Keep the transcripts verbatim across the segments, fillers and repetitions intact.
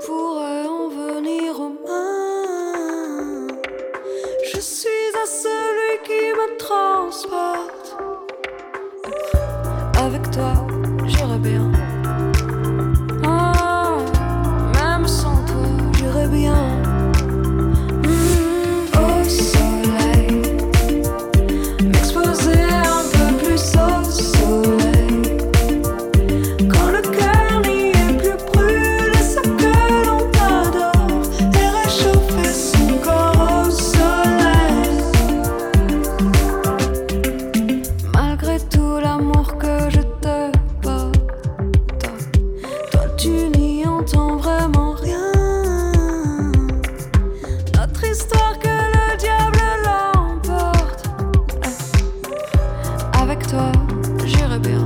pourrait en venir aux mains. Je suis à celui qui me transporte. Avec toi, j'irai bien. Ah, même sans toi, j'irai bien. Mmh, au soleil, m'exposer un peu plus au soleil. Quand le cœur n'y est plus, brûler ce que l'on adore et réchauffer son corps au soleil. Malgré tout l'amour que je te porte, toi tu n'y entends vraiment rien. Notre histoire que le diable l'emporte. Avec toi, j'irai bien.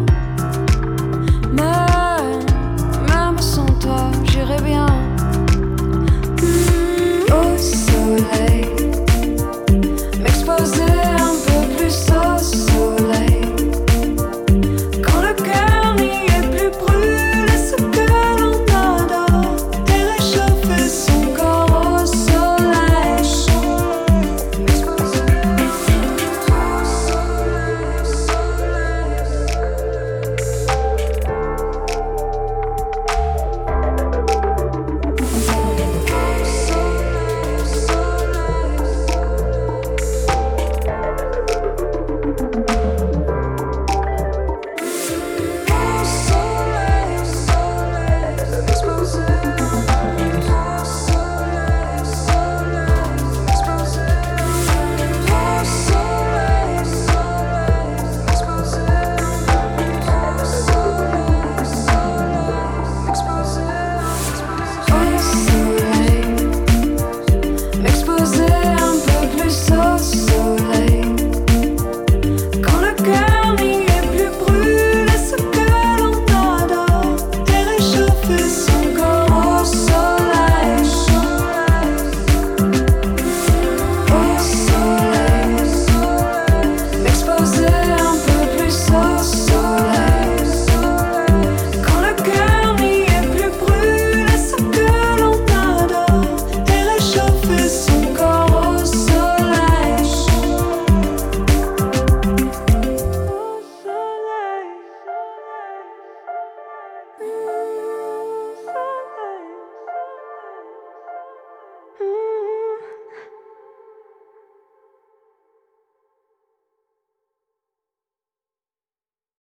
Mais même sans toi, j'irai bien. Mmh, au soleil, m'exposer un peu plus au soleil. Quand le cœur n'y est plus, brûler ce que l'on adore et réchauffer son corps au soleil. M'exposer un peu plus au soleil. Quand le cœur n'y est plus, brûler ce que l'on adore et réchauffer son corps au soleil. Au soleil, m'exposer un peu plus au soleil. Quand le cœur n'y est plus, brûler ce que l'on adore et réchauffer son corps au soleil. Au soleil. Mmh, soleil. Mmh.